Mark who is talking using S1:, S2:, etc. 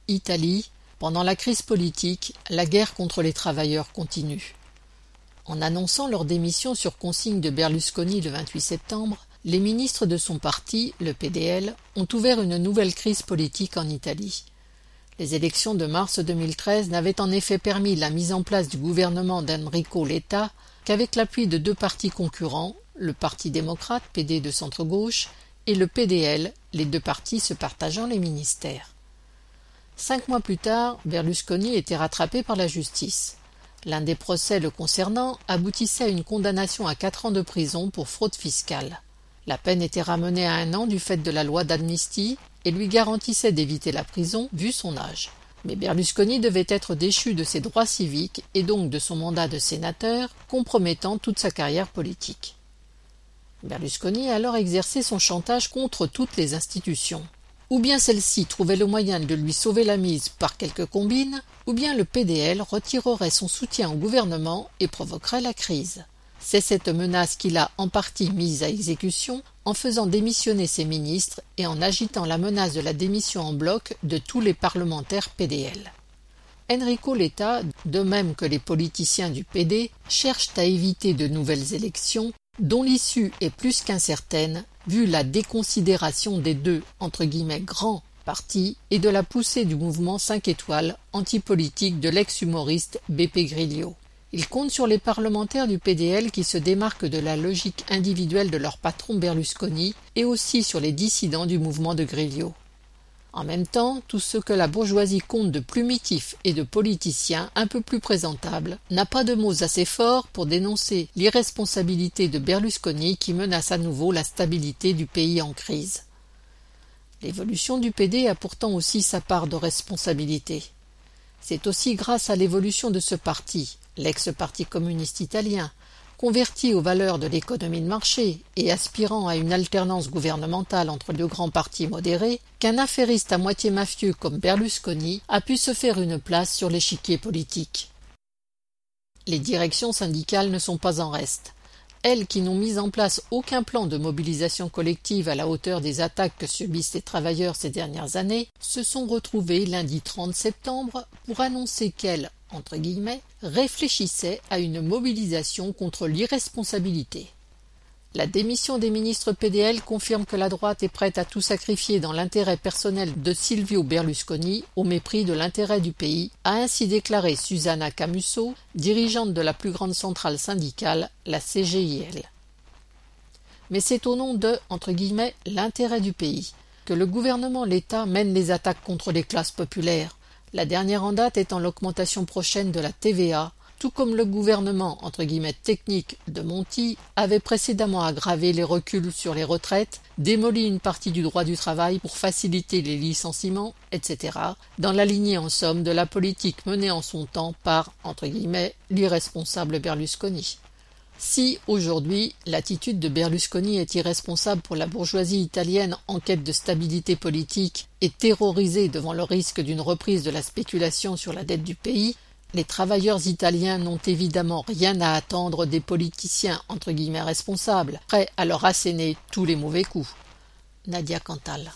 S1: Italie, pendant la crise politique, la guerre contre les travailleurs continue. En annonçant leur démission sur consigne de Berlusconi le 28 septembre, les ministres de son parti, le PDL, ont ouvert une nouvelle crise politique en Italie. Les élections de mars 2013 n'avaient en effet permis la mise en place du gouvernement d'Enrico Letta qu'avec l'appui de deux partis concurrents, le Parti démocrate, PD de centre-gauche, et le PDL, les deux partis se partageant les ministères. 5 mois plus tard, Berlusconi était rattrapé par la justice. L'un des procès le concernant aboutissait à une condamnation à 4 ans de prison pour fraude fiscale. La peine était ramenée à 1 an du fait de la loi d'amnistie et lui garantissait d'éviter la prison vu son âge. Mais Berlusconi devait être déchu de ses droits civiques et donc de son mandat de sénateur, compromettant toute sa carrière politique. Berlusconi a alors exercé son chantage contre toutes les institutions. Ou bien celle-ci trouvait le moyen de lui sauver la mise par quelques combines, ou bien le PDL retirerait son soutien au gouvernement et provoquerait la crise. C'est cette menace qu'il a en partie mise à exécution en faisant démissionner ses ministres et en agitant la menace de la démission en bloc de tous les parlementaires PDL. Enrico Letta, de même que les politiciens du PD, cherchent à éviter de nouvelles élections dont l'issue est plus qu'incertaine vu la déconsidération des deux « grands » partis et de la poussée du mouvement 5 étoiles antipolitique de l'ex-humoriste Beppe Grillo. Il compte sur les parlementaires du PDL qui se démarquent de la logique individuelle de leur patron Berlusconi et aussi sur les dissidents du mouvement de Grillo. En même temps, tout ce que la bourgeoisie compte de plumitifs et de politiciens un peu plus présentables n'a pas de mots assez forts pour dénoncer l'irresponsabilité de Berlusconi qui menace à nouveau la stabilité du pays en crise. L'évolution du PD a pourtant aussi sa part de responsabilité. C'est aussi grâce à l'évolution de ce parti, l'ex-parti communiste italien, converti aux valeurs de l'économie de marché et aspirant à une alternance gouvernementale entre deux grands partis modérés, qu'un affairiste à moitié mafieux comme Berlusconi a pu se faire une place sur l'échiquier politique. Les directions syndicales ne sont pas en reste. Elles qui n'ont mis en place aucun plan de mobilisation collective à la hauteur des attaques que subissent les travailleurs ces dernières années, se sont retrouvées lundi 30 septembre pour annoncer qu'elles, entre guillemets, réfléchissaient à une mobilisation contre l'irresponsabilité. La démission des ministres PDL confirme que la droite est prête à tout sacrifier dans l'intérêt personnel de Silvio Berlusconi au mépris de l'intérêt du pays, a ainsi déclaré Susanna Camusso, dirigeante de la plus grande centrale syndicale, la CGIL. Mais c'est au nom de, entre guillemets, l'intérêt du pays que le gouvernement Letta mène les attaques contre les classes populaires, la dernière en date étant l'augmentation prochaine de la TVA, tout comme le gouvernement entre guillemets technique de Monti avait précédemment aggravé les reculs sur les retraites, démoli une partie du droit du travail pour faciliter les licenciements, etc., dans la lignée en somme de la politique menée en son temps par, entre guillemets, l'irresponsable Berlusconi. Si, aujourd'hui, l'attitude de Berlusconi est irresponsable pour la bourgeoisie italienne en quête de stabilité politique et terrorisée devant le risque d'une reprise de la spéculation sur la dette du pays, les travailleurs italiens n'ont évidemment rien à attendre des politiciens entre guillemets responsables, prêts à leur asséner tous les mauvais coups. Nadia Cantal.